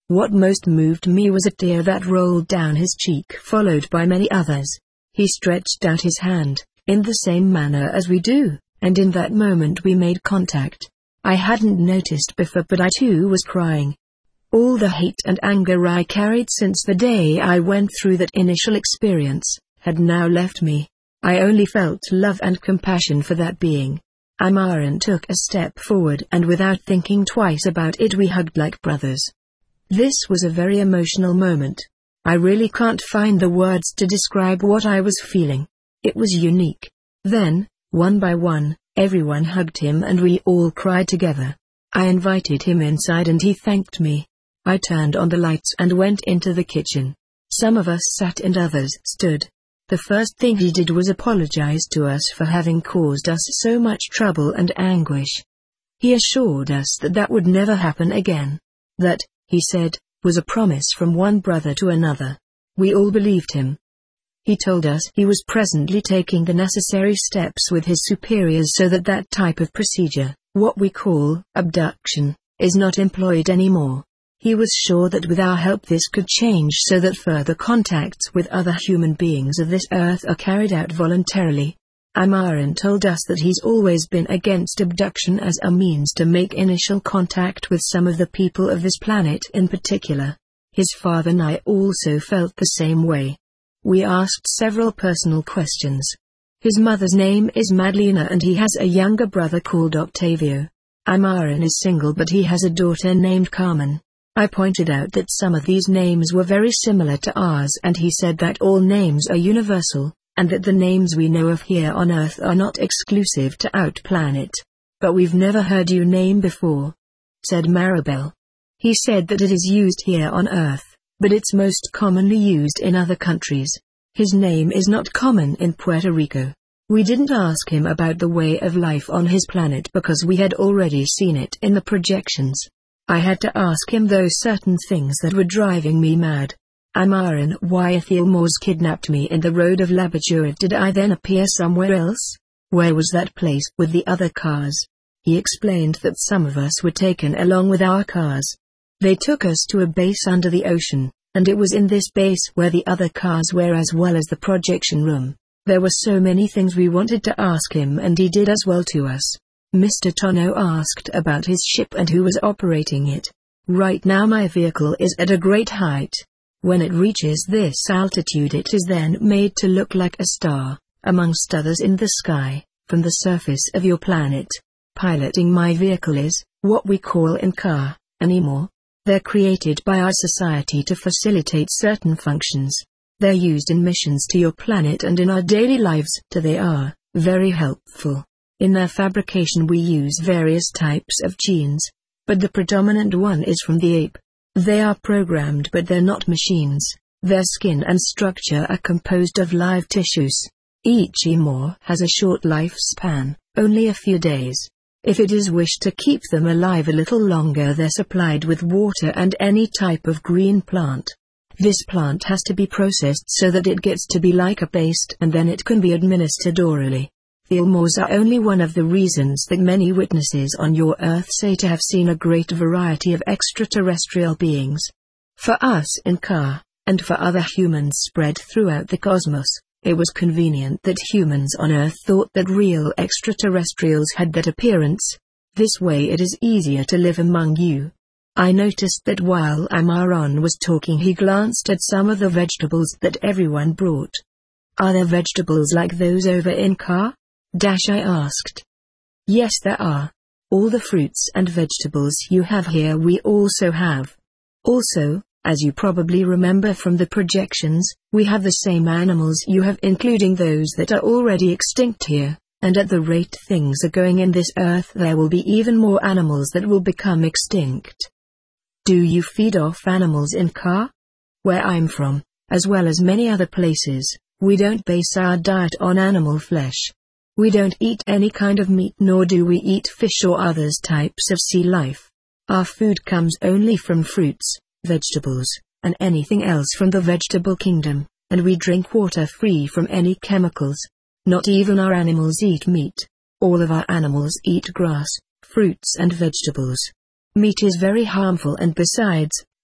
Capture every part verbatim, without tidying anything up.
What most moved me was a tear that rolled down his cheek, followed by many others. He stretched out his hand, in the same manner as we do, and in that moment we made contact. I hadn't noticed before, but I too was crying. All the hate and anger I carried since the day I went through that initial experience had now left me. I only felt love and compassion for that being. Amaran took a step forward, and without thinking twice about it we hugged like brothers. This was a very emotional moment. I really can't find the words to describe what I was feeling. It was unique. Then, one by one, everyone hugged him and we all cried together. I invited him inside and he thanked me. I turned on the lights and went into the kitchen. Some of us sat and others stood. The first thing he did was apologize to us for having caused us so much trouble and anguish. He assured us that that would never happen again. That, he said, was a promise from one brother to another. We all believed him. He told us he was presently taking the necessary steps with his superiors so that that type of procedure, what we call abduction, is not employed anymore. He was sure that with our help this could change so that further contacts with other human beings of this earth are carried out voluntarily. Amaran told us that he's always been against abduction as a means to make initial contact with some of the people of this planet in particular. His father and I also felt the same way. We asked several personal questions. His mother's name is Madlena and he has a younger brother called Octavio. Amaran is single but he has a daughter named Carmen. I pointed out that some of these names were very similar to ours and he said that all names are universal, and that the names we know of here on Earth are not exclusive to Out Planet. But we've never heard your name before, said Maribel. He said that it is used here on Earth, but it's most commonly used in other countries. His name is not common in Puerto Rico. We didn't ask him about the way of life on his planet because we had already seen it in the projections. I had to ask him those certain things that were driving me mad. Amaran, why Aethelmors kidnapped me in the road of Labrador? Did I then appear somewhere else? Where was that place with the other cars? He explained that some of us were taken along with our cars. They took us to a base under the ocean, and it was in this base where the other cars were as well as the projection room. There were so many things we wanted to ask him and he did as well to us. Mister Tono asked about his ship and who was operating it. Right now my vehicle is at a great height. When it reaches this altitude it is then made to look like a star, amongst others in the sky, from the surface of your planet. Piloting my vehicle is, what we call in car, anymore. They're created by our society to facilitate certain functions. They're used in missions to your planet and in our daily lives, too. They are very helpful. In their fabrication we use various types of genes, but the predominant one is from the ape. They are programmed but they're not machines. Their skin and structure are composed of live tissues. Each emor has a short lifespan, only a few days. If it is wished to keep them alive a little longer they're supplied with water and any type of green plant. This plant has to be processed so that it gets to be like a paste and then it can be administered orally. Aethelmors are only one of the reasons that many witnesses on your Earth say to have seen a great variety of extraterrestrial beings. For us in Ka, and for other humans spread throughout the cosmos, it was convenient that humans on Earth thought that real extraterrestrials had that appearance. This way it is easier to live among you. I noticed that while Amaran was talking he glanced at some of the vegetables that everyone brought. Are there vegetables like those over in Ka? Dash I asked. Yes there are. All the fruits and vegetables you have here we also have. Also, as you probably remember from the projections, we have the same animals you have including those that are already extinct here, and at the rate things are going in this Earth there will be even more animals that will become extinct. Do you feed off animals in Ka? Where I'm from, as well as many other places, we don't base our diet on animal flesh. We don't eat any kind of meat nor do we eat fish or other types of sea life. Our food comes only from fruits, vegetables, and anything else from the vegetable kingdom, and we drink water free from any chemicals. Not even our animals eat meat. All of our animals eat grass, fruits and vegetables. Meat is very harmful and besides,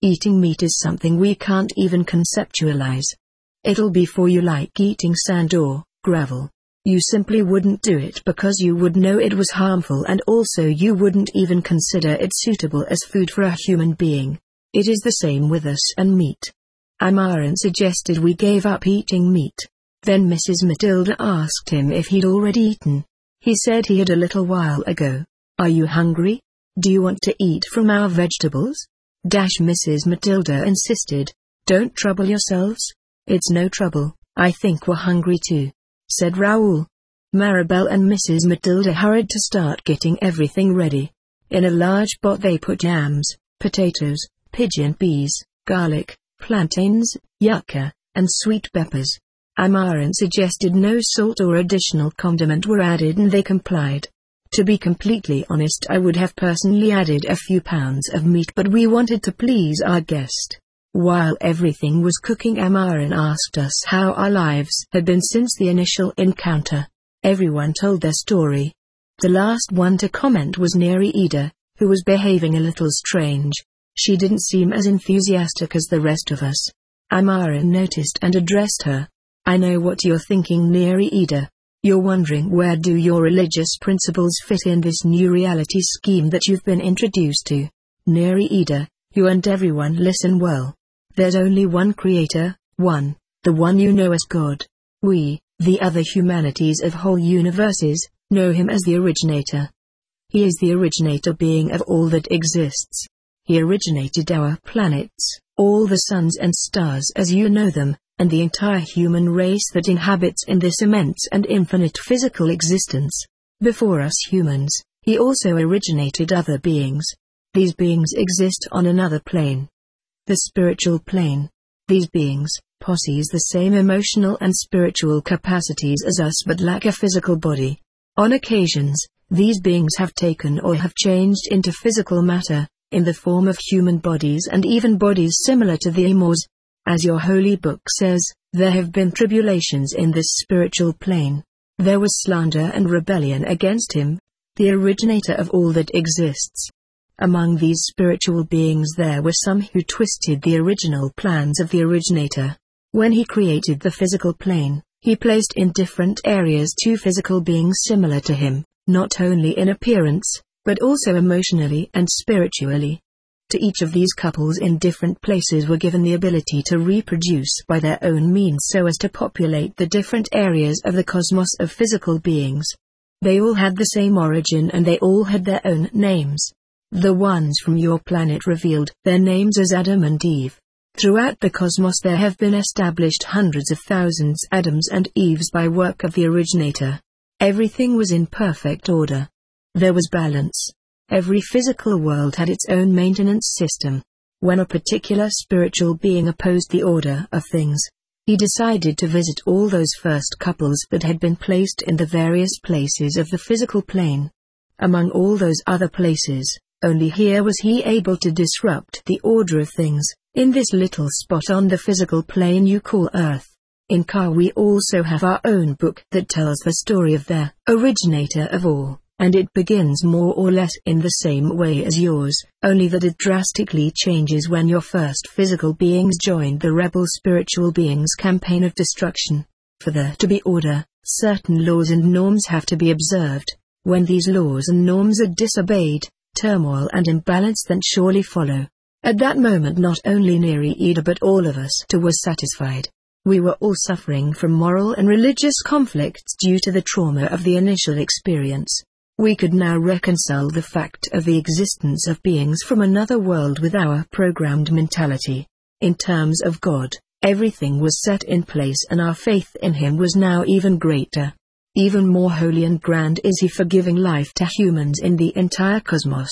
Eating meat is something we can't even conceptualize. It'll be for you like eating sand or gravel. You simply wouldn't do it because you would know it was harmful, and also you wouldn't even consider it suitable as food for a human being. It is the same with us and meat. Amaran suggested we gave up eating meat. Then Missus Matilda asked him if he'd already eaten. He said he had a little while ago. Are you hungry? Do you want to eat from our vegetables? Dash Missus Matilda insisted. Don't trouble yourselves. It's no trouble, I think we're hungry too, said Raoul. Maribel and Missus Matilda hurried to start getting everything ready. In a large pot they put yams, potatoes, pigeon peas, garlic, plantains, yucca, and sweet peppers. Amaran suggested no salt or additional condiment were added, and they complied. To be completely honest, I would have personally added a few pounds of meat, but we wanted to please our guest. While everything was cooking, Amaran asked us how our lives had been since the initial encounter. Everyone told their story. The last one to comment was Neri Ida, who was behaving a little strange. She didn't seem as enthusiastic as the rest of us. Amaran noticed and addressed her. I know what you're thinking, Neri Ida. You're wondering, where do your religious principles fit in this new reality scheme that you've been introduced to? Neri Ida, you and everyone listen well. There's only one creator, one, the one you know as God. We, the other humanities of whole universes, know him as the originator. He is the originator being of all that exists. He originated our planets, all the suns and stars as you know them, and the entire human race that inhabits in this immense and infinite physical existence. Before us humans, he also originated other beings. These beings exist on another plane. The spiritual plane. These beings possess the same emotional and spiritual capacities as us but lack a physical body. On occasions, these beings have taken or have changed into physical matter, in the form of human bodies and even bodies similar to the Amors. As your holy book says, there have been tribulations in this spiritual plane. There was slander and rebellion against him, the originator of all that exists. Among these spiritual beings there were some who twisted the original plans of the originator. When he created the physical plane, he placed in different areas two physical beings similar to him, not only in appearance, but also emotionally and spiritually. To each of these couples in different places were given the ability to reproduce by their own means so as to populate the different areas of the cosmos of physical beings. They all had the same origin and they all had their own names. The ones from your planet revealed their names as Adam and Eve. Throughout the cosmos there have been established hundreds of thousands Adams and Eves by work of the originator. Everything was in perfect order. There was balance. Every physical world had its own maintenance system. When a particular spiritual being opposed the order of things, he decided to visit all those first couples that had been placed in the various places of the physical plane. Among all those other places, only here was he able to disrupt the order of things, in this little spot on the physical plane you call Earth. In Ka we also have our own book that tells the story of the originator of all. And it begins more or less in the same way as yours, only that it drastically changes when your first physical beings joined the rebel spiritual beings' campaign of destruction. For there to be order, certain laws and norms have to be observed. When these laws and norms are disobeyed, turmoil and imbalance then surely follow. At that moment not only Neri Ida but all of us too were satisfied. We were all suffering from moral and religious conflicts due to the trauma of the initial experience. We could now reconcile the fact of the existence of beings from another world with our programmed mentality. In terms of God, everything was set in place and our faith in him was now even greater. Even more holy and grand is he for giving life to humans in the entire cosmos.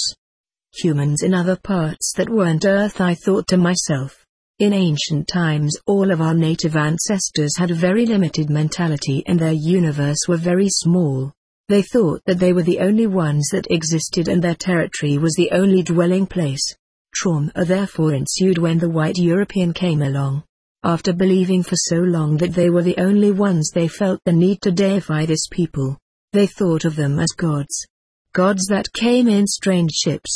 Humans in other parts that weren't Earth, I thought to myself. In ancient times all of our native ancestors had a very limited mentality and their universe were very small. They thought that they were the only ones that existed and their territory was the only dwelling place. Trauma therefore ensued when the white European came along. After believing for so long that they were the only ones, they felt the need to deify this people. They thought of them as gods. Gods that came in strange ships.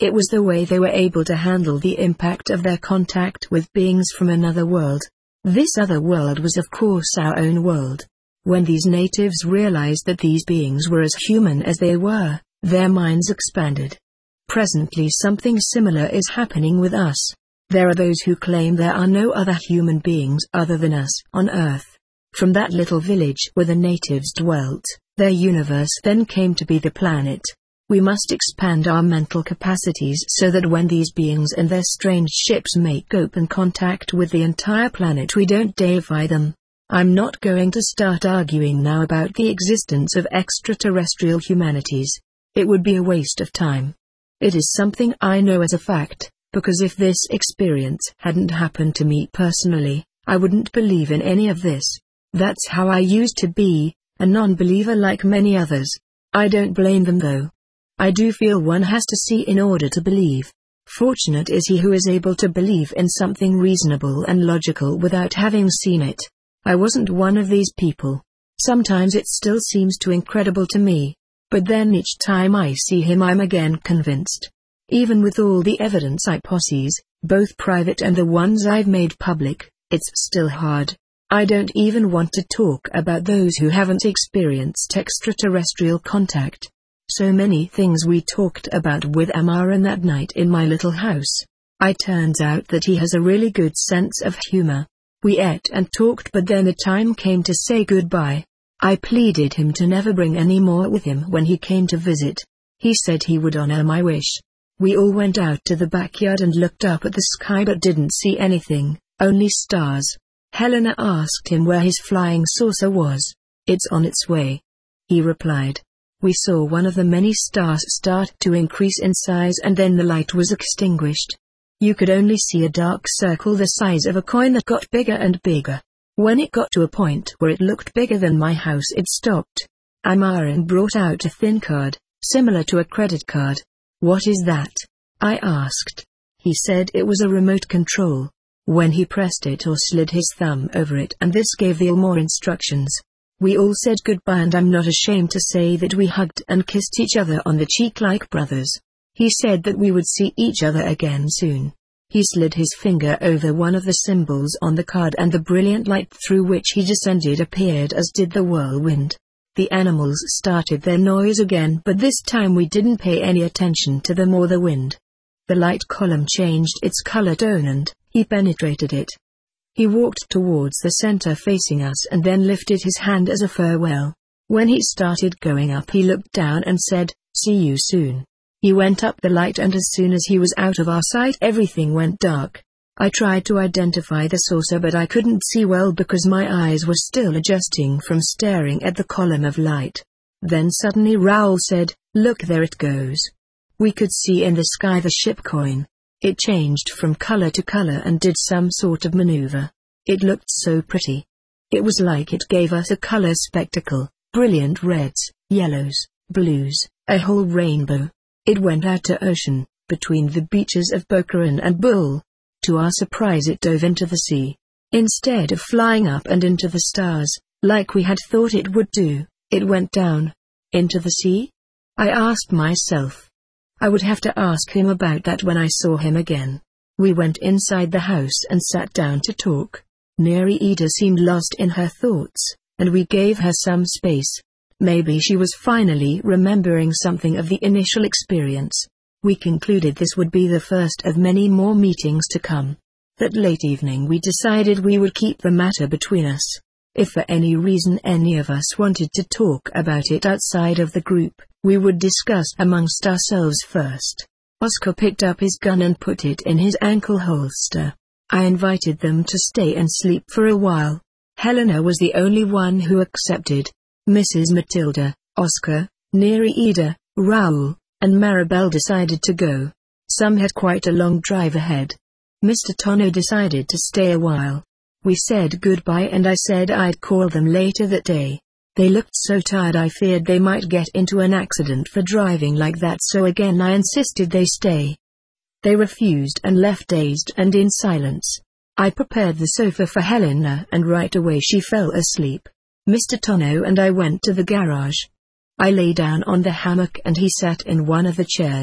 It was the way they were able to handle the impact of their contact with beings from another world. This other world was of course our own world. When these natives realized that these beings were as human as they were, their minds expanded. Presently something similar is happening with us. There are those who claim there are no other human beings other than us on Earth. From that little village where the natives dwelt, their universe then came to be the planet. We must expand our mental capacities so that when these beings and their strange ships make open contact with the entire planet we don't deify them. I'm not going to start arguing now about the existence of extraterrestrial humanities. It would be a waste of time. It is something I know as a fact, because if this experience hadn't happened to me personally, I wouldn't believe in any of this. That's how I used to be, a non-believer like many others. I don't blame them though. I do feel one has to see in order to believe. Fortunate is he who is able to believe in something reasonable and logical without having seen it. I wasn't one of these people. Sometimes it still seems too incredible to me. But then each time I see him I'm again convinced. Even with all the evidence I possess, both private and the ones I've made public, it's still hard. I don't even want to talk about those who haven't experienced extraterrestrial contact. So many things we talked about with Amaran that night in my little house. It turns out that he has a really good sense of humor. We ate and talked but then the time came to say goodbye. I pleaded him to never bring any more with him when he came to visit. He said he would honor my wish. We all went out to the backyard and looked up at the sky but didn't see anything, only stars. Helena asked him where his flying saucer was. It's on its way. He replied. We saw one of the many stars start to increase in size and then the light was extinguished. You could only see a dark circle the size of a coin that got bigger and bigger. When it got to a point where it looked bigger than my house it stopped. Amaran brought out a thin card, similar to a credit card. What is that? I asked. He said it was a remote control. When he pressed it or slid his thumb over it and this gave the more instructions. We all said goodbye and I'm not ashamed to say that we hugged and kissed each other on the cheek like brothers. He said that we would see each other again soon. He slid his finger over one of the symbols on the card and the brilliant light through which he descended appeared as did the whirlwind. The animals started their noise again but this time we didn't pay any attention to them or the wind. The light column changed its color tone and he penetrated it. He walked towards the center facing us and then lifted his hand as a farewell. When he started going up he looked down and said, "See you soon." He went up the light and as soon as he was out of our sight everything went dark. I tried to identify the saucer but I couldn't see well because my eyes were still adjusting from staring at the column of light. Then suddenly Raoul said, "Look, there it goes." We could see in the sky the ship coin. It changed from color to color and did some sort of maneuver. It looked so pretty. It was like it gave us a color spectacle, brilliant reds, yellows, blues, a whole rainbow. It went out to ocean, between the beaches of Bocaran and Bull. To our surprise it dove into the sea. Instead of flying up and into the stars, like we had thought it would do, it went down. Into the sea? I asked myself. I would have to ask him about that when I saw him again. We went inside the house and sat down to talk. Nereida seemed lost in her thoughts, and we gave her some space. Maybe she was finally remembering something of the initial experience. We concluded this would be the first of many more meetings to come. That late evening we decided we would keep the matter between us. If for any reason any of us wanted to talk about it outside of the group, we would discuss amongst ourselves first. Oscar picked up his gun and put it in his ankle holster. I invited them to stay and sleep for a while. Helena was the only one who accepted. Missus Matilda, Oscar, Nereida, Raoul, and Maribel decided to go. Some had quite a long drive ahead. Mister Tono decided to stay a while. We said goodbye and I said I'd call them later that day. They looked so tired I feared they might get into an accident for driving like that, so again I insisted they stay. They refused and left dazed and in silence. I prepared the sofa for Helena and right away she fell asleep. Mister Tono and I went to the garage. I lay down on the hammock and he sat in one of the chairs.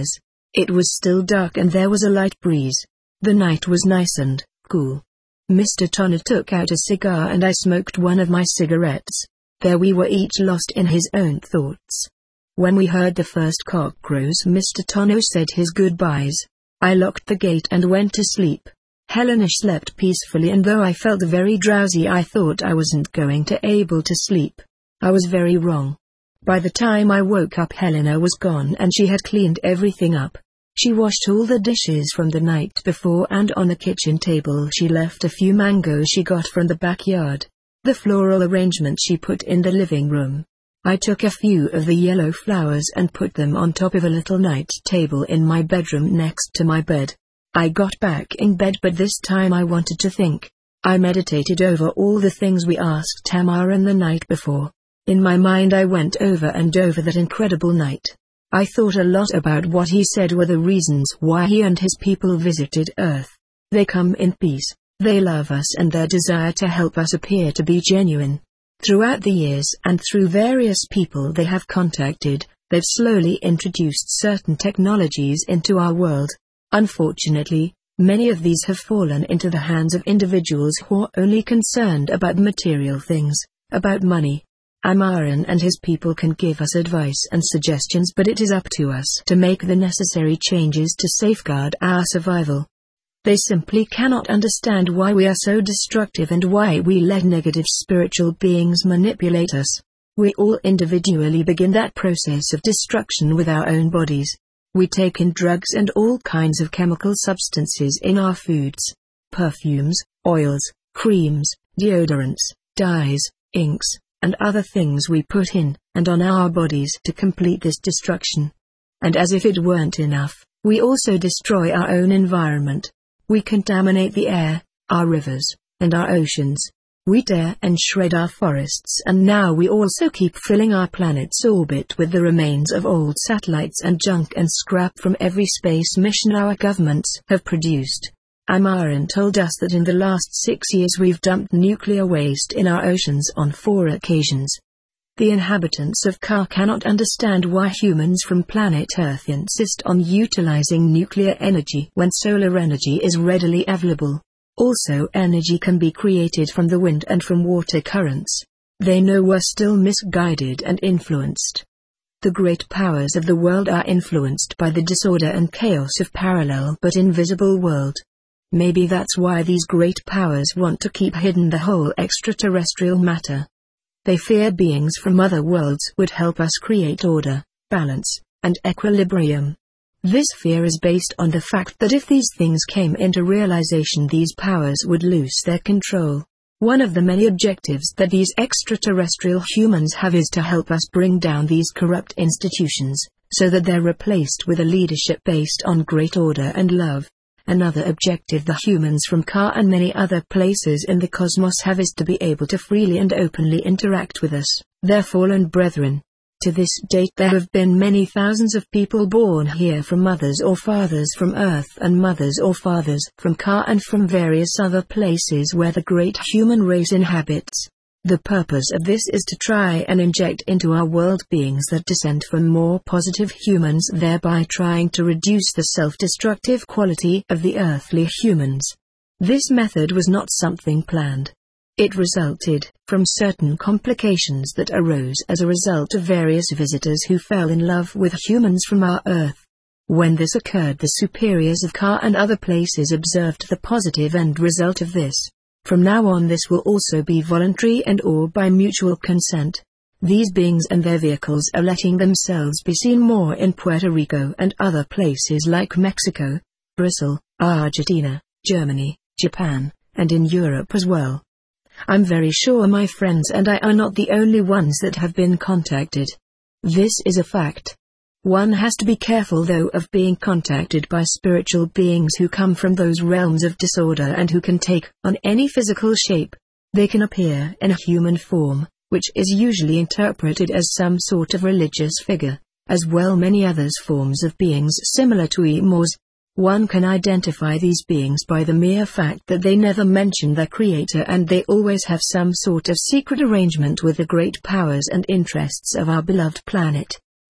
It was still dark and there was a light breeze. The night was nice and cool. Mister Tonner took out a cigar and I smoked one of my cigarettes. There we were, each lost in his own thoughts. When we heard the first cock crows, Mister Tonner said his goodbyes. I locked the gate and went to sleep. Helena slept peacefully, and though I felt very drowsy I thought I wasn't going to able to sleep. I was very wrong. By the time I woke up, Helena was gone and she had cleaned everything up. She washed all the dishes from the night before, and on the kitchen table she left a few mangoes she got from the backyard. The floral arrangement she put in the living room. I took a few of the yellow flowers and put them on top of a little night table in my bedroom next to my bed. I got back in bed, but this time I wanted to think. I meditated over all the things we asked Tamarin the night before. In my mind I went over and over that incredible night. I thought a lot about what he said were the reasons why he and his people visited Earth. They come in peace, they love us, and their desire to help us appear to be genuine. Throughout the years and through various people they have contacted, they've slowly introduced certain technologies into our world. Unfortunately, many of these have fallen into the hands of individuals who are only concerned about material things, about money. Amaran and his people can give us advice and suggestions, but it is up to us to make the necessary changes to safeguard our survival. They simply cannot understand why we are so destructive and why we let negative spiritual beings manipulate us. We all individually begin that process of destruction with our own bodies. We take in drugs and all kinds of chemical substances in our foods, perfumes, oils, creams, deodorants, dyes, inks, and other things we put in and on our bodies to complete this destruction. And as if it weren't enough, we also destroy our own environment. We contaminate the air, our rivers, and our oceans. We tear and shred our forests, and now we also keep filling our planet's orbit with the remains of old satellites and junk and scrap from every space mission our governments have produced. Amaran told us that in the last six years we've dumped nuclear waste in our oceans on four occasions. The inhabitants of Ka cannot understand why humans from planet Earth insist on utilizing nuclear energy when solar energy is readily available. Also, energy can be created from the wind and from water currents. They know we're still misguided and influenced. The great powers of the world are influenced by the disorder and chaos of parallel but invisible world. Maybe that's why these great powers want to keep hidden the whole extraterrestrial matter. They fear beings from other worlds would help us create order, balance, and equilibrium. This fear is based on the fact that if these things came into realization, these powers would lose their control. One of the many objectives that these extraterrestrial humans have is to help us bring down these corrupt institutions, so that they're replaced with a leadership based on great order and love. Another objective the humans from Ka and many other places in the cosmos have is to be able to freely and openly interact with us, their fallen brethren. To this date there have been many thousands of people born here from mothers or fathers from Earth and mothers or fathers from Ka and from various other places where the great human race inhabits. The purpose of this is to try and inject into our world beings that descend from more positive humans, thereby trying to reduce the self-destructive quality of the earthly humans. This method was not something planned. It resulted from certain complications that arose as a result of various visitors who fell in love with humans from our Earth. When this occurred, the superiors of Ka and other places observed the positive end result of this. From now on this will also be voluntary and or by mutual consent. These beings and their vehicles are letting themselves be seen more in Puerto Rico and other places like Mexico, Brazil, Argentina, Germany, Japan, and in Europe as well. I'm very sure my friends and I are not the only ones that have been contacted. This is a fact. One has to be careful though of being contacted by spiritual beings who come from those realms of disorder and who can take on any physical shape. They can appear in a human form, which is usually interpreted as some sort of religious figure, as well many others forms of beings similar to Emos. One can identify these beings by the mere fact that they never mention their creator and they always have some sort of secret arrangement with the great powers and interests of our beloved planet.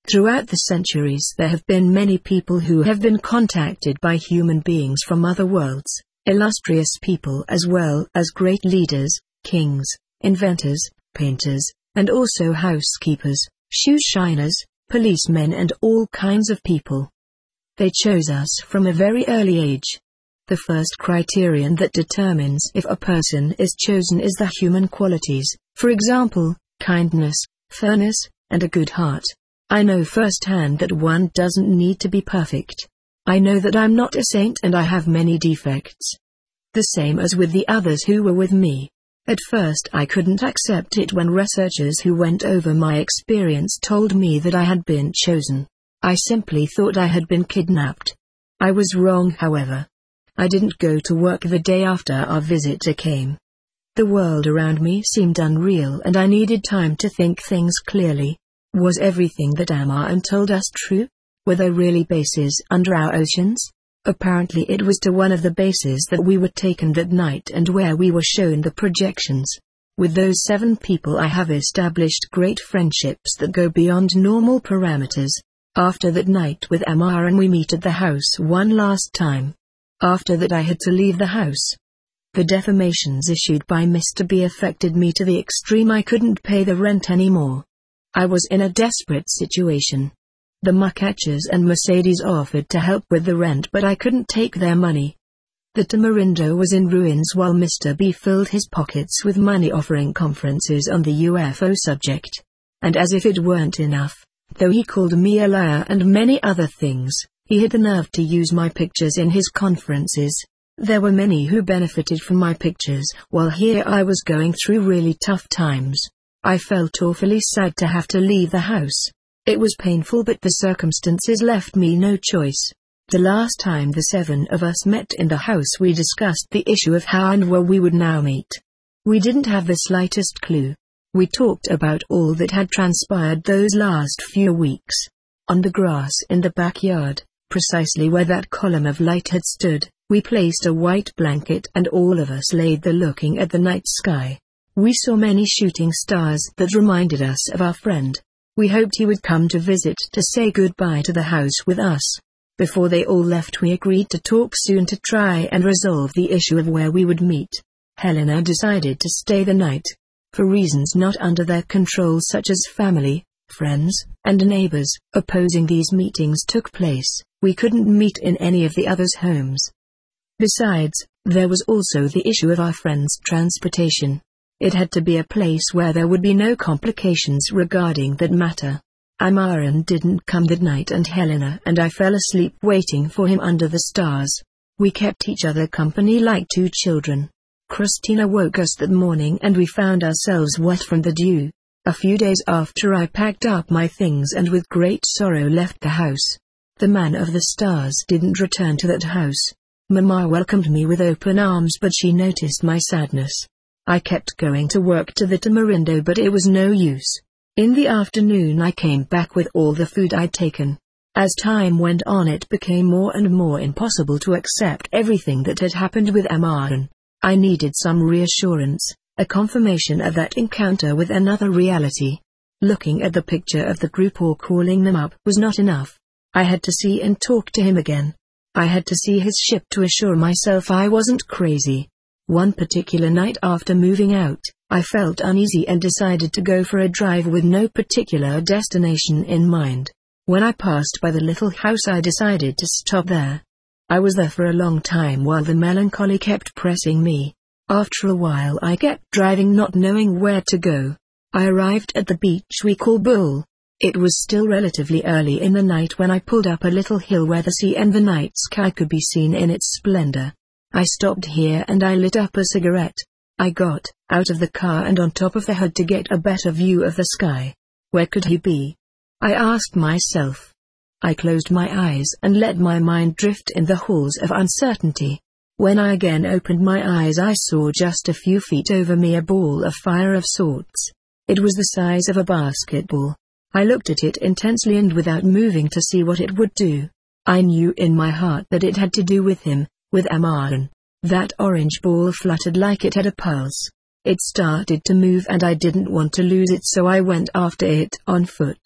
Throughout the centuries there have been many people who have been contacted by human beings from other worlds, illustrious people as well as great leaders, kings, inventors, painters, and also housekeepers, shoe shiners, policemen and all kinds of people. They chose us from a very early age. The first criterion that determines if a person is chosen is the human qualities, for example, kindness, fairness, and a good heart. I know firsthand that one doesn't need to be perfect. I know that I'm not a saint and I have many defects. The same as with the others who were with me. At first I couldn't accept it when researchers who went over my experience told me that I had been chosen. I simply thought I had been kidnapped. I was wrong, however. I didn't go to work the day after our visitor came. The world around me seemed unreal and I needed time to think things clearly. Was everything that Amaran told us true? Were there really bases under our oceans? Apparently it was to one of the bases that we were taken that night and where we were shown the projections. With those seven people I have established great friendships that go beyond normal parameters. After that night with Amaran we meet at the house one last time. After that I had to leave the house. The defamations issued by Mister B affected me to the extreme. I couldn't pay the rent anymore. I was in a desperate situation. The Mucatchers and Mercedes offered to help with the rent but I couldn't take their money. The Tamarindo was in ruins while Mister B filled his pockets with money offering conferences on the U F O subject. And as if it weren't enough, though he called me a liar and many other things, he had the nerve to use my pictures in his conferences. There were many who benefited from my pictures, while here I was going through really tough times. I felt awfully sad to have to leave the house. It was painful but the circumstances left me no choice. The last time the seven of us met in the house we discussed the issue of how and where we would now meet. We didn't have the slightest clue. We talked about all that had transpired those last few weeks. On the grass in the backyard, precisely where that column of light had stood, we placed a white blanket and all of us laid there looking at the night sky. We saw many shooting stars that reminded us of our friend. We hoped he would come to visit to say goodbye to the house with us. Before they all left we agreed to talk soon to try and resolve the issue of where we would meet. Helena decided to stay the night. For reasons not under their control such as family, friends, and neighbors, opposing these meetings took place. We couldn't meet in any of the others' homes. Besides, there was also the issue of our friend's transportation. It had to be a place where there would be no complications regarding that matter. Amaran didn't come that night and Helena and I fell asleep waiting for him under the stars. We kept each other company like two children. Christina woke us that morning and we found ourselves wet from the dew. A few days after I packed up my things and with great sorrow left the house. The man of the stars didn't return to that house. Mama welcomed me with open arms but she noticed my sadness. I kept going to work to the Tamarindo but it was no use. In the afternoon I came back with all the food I'd taken. As time went on it became more and more impossible to accept everything that had happened with Amaran. I needed some reassurance, a confirmation of that encounter with another reality. Looking at the picture of the group or calling them up was not enough. I had to see and talk to him again. I had to see his ship to assure myself I wasn't crazy. One particular night after moving out, I felt uneasy and decided to go for a drive with no particular destination in mind. When I passed by the little house I decided to stop there. I was there for a long time while the melancholy kept pressing me. After a while I kept driving not knowing where to go. I arrived at the beach we call Bull. It was still relatively early in the night when I pulled up a little hill where the sea and the night sky could be seen in its splendor. I stopped here and I lit up a cigarette. I got out of the car and on top of the hood to get a better view of the sky. Where could he be? I asked myself. I closed my eyes and let my mind drift in the halls of uncertainty. When I again opened my eyes I saw just a few feet over me a ball of fire of sorts. It was the size of a basketball. I looked at it intensely and without moving to see what it would do. I knew in my heart that it had to do with him, with Amaran. That orange ball fluttered like it had a pulse. It started to move and I didn't want to lose it so I went after it on foot.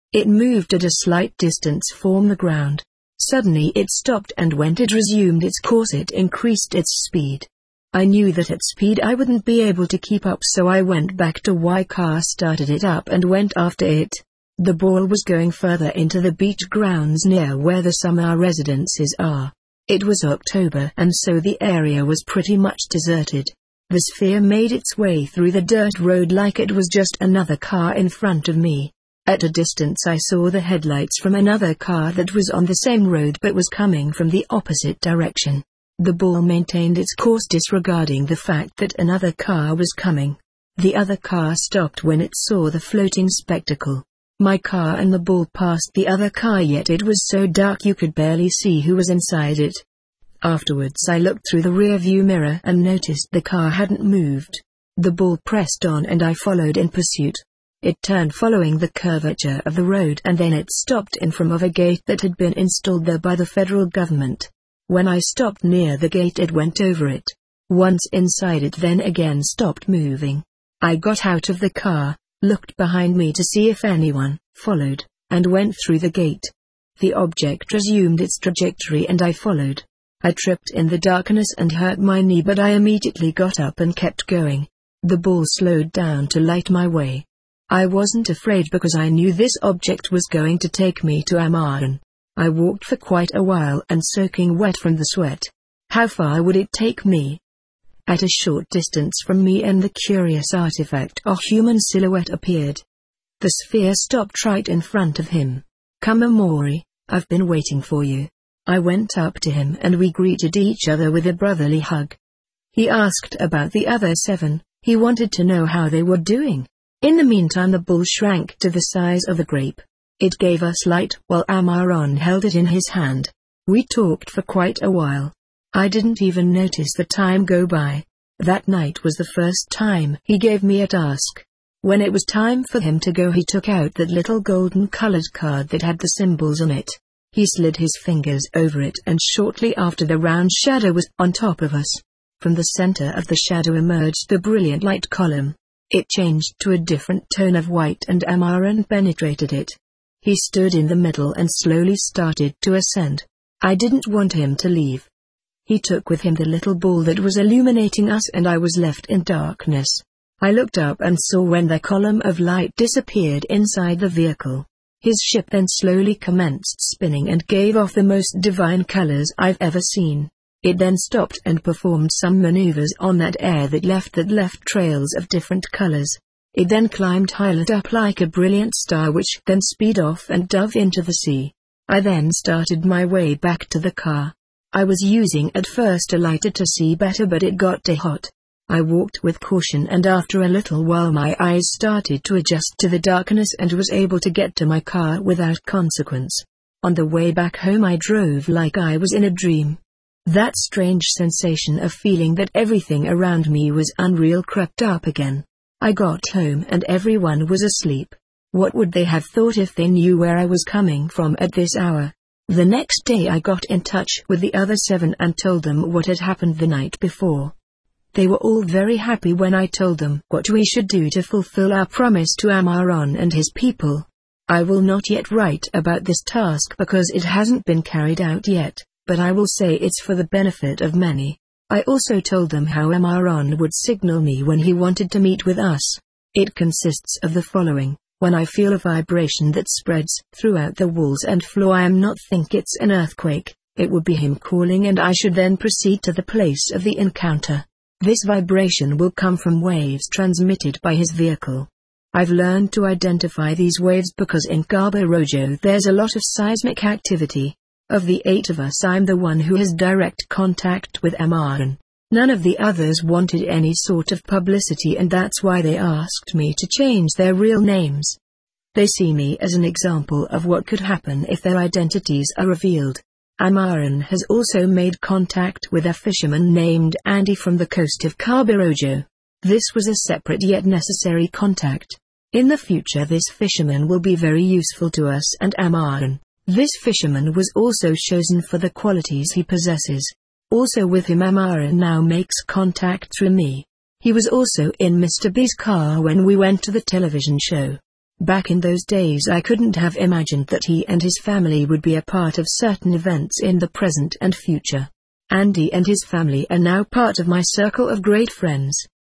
It moved at a slight distance from the ground. Suddenly it stopped, and when it resumed its course it increased its speed. I knew that at speed I wouldn't be able to keep up, so I went back to my car, started it up and went after it. The ball was going further into the beach grounds near where the summer residences are. It was October, and so the area was pretty much deserted. The sphere made its way through the dirt road like it was just another car in front of me. At a distance I saw the headlights from another car that was on the same road but was coming from the opposite direction. The ball maintained its course, disregarding the fact that another car was coming. The other car stopped when it saw the floating spectacle. My car and the ball passed the other car, yet it was so dark you could barely see who was inside it. Afterwards I looked through the rear-view mirror and noticed the car hadn't moved. The ball pressed on and I followed in pursuit. It turned following the curvature of the road, and then it stopped in front of a gate that had been installed there by the federal government. When I stopped near the gate it went over it. Once inside it then again stopped moving. I got out of the car, looked behind me to see if anyone followed, and went through the gate. The object resumed its trajectory and I followed. I tripped in the darkness and hurt my knee, but I immediately got up and kept going. The ball slowed down to light my way. I wasn't afraid because I knew this object was going to take me to Amaran. I walked for quite a while and soaking wet from the sweat. How far would it take me? At a short distance from me and the curious artifact, a human silhouette appeared. The sphere stopped right in front of him. "Come, Amori, I've been waiting for you." I went up to him and we greeted each other with a brotherly hug. He asked about the other seven. He wanted to know how they were doing. In the meantime the bull shrank to the size of a grape. It gave us light while Amaran held it in his hand. We talked for quite a while. I didn't even notice the time go by. That night was the first time he gave me a task. When it was time for him to go, he took out that little golden colored card that had the symbols on it. He slid his fingers over it, and shortly after the round shadow was on top of us. From the center of the shadow emerged the brilliant light column. It changed to a different tone of white and Amaran penetrated it. He stood in the middle and slowly started to ascend. I didn't want him to leave. He took with him the little ball that was illuminating us, and I was left in darkness. I looked up and saw when the column of light disappeared inside the vehicle. His ship then slowly commenced spinning and gave off the most divine colors I've ever seen. It then stopped and performed some maneuvers on that air that left that left trails of different colors. It then climbed higher up like a brilliant star, which then sped off and dove into the sea. I then started my way back to the car. I was using at first a lighter to see better, but it got too hot. I walked with caution, and after a little while my eyes started to adjust to the darkness and was able to get to my car without consequence. On the way back home I drove like I was in a dream. That strange sensation of feeling that everything around me was unreal crept up again. I got home and everyone was asleep. What would they have thought if they knew where I was coming from at this hour? The next day I got in touch with the other seven and told them what had happened the night before. They were all very happy when I told them what we should do to fulfill our promise to Amaran and his people. I will not yet write about this task because it hasn't been carried out yet, but I will say it's for the benefit of many. I also told them how Amaran would signal me when he wanted to meet with us. It consists of the following. When I feel a vibration that spreads throughout the walls and floor, I am not think it's an earthquake. It would be him calling, and I should then proceed to the place of the encounter. This vibration will come from waves transmitted by his vehicle. I've learned to identify these waves because in Cabo Rojo there's a lot of seismic activity. Of the eight of us, I'm the one who has direct contact with Amaran. None of the others wanted any sort of publicity, and that's why they asked me to change their real names. They see me as an example of what could happen if their identities are revealed. Amaran has also made contact with a fisherman named Andy from the coast of Cabo Rojo. This was a separate yet necessary contact. In the future this fisherman will be very useful to us and Amaran. This fisherman was also chosen for the qualities he possesses. Also with him Amaran now makes contact through me. He was also in Mister B's car when we went to the television show. Back in those days I couldn't have imagined that he and his family would be a part of certain events in the present and future. Andy and his family are now part of my circle of great friends.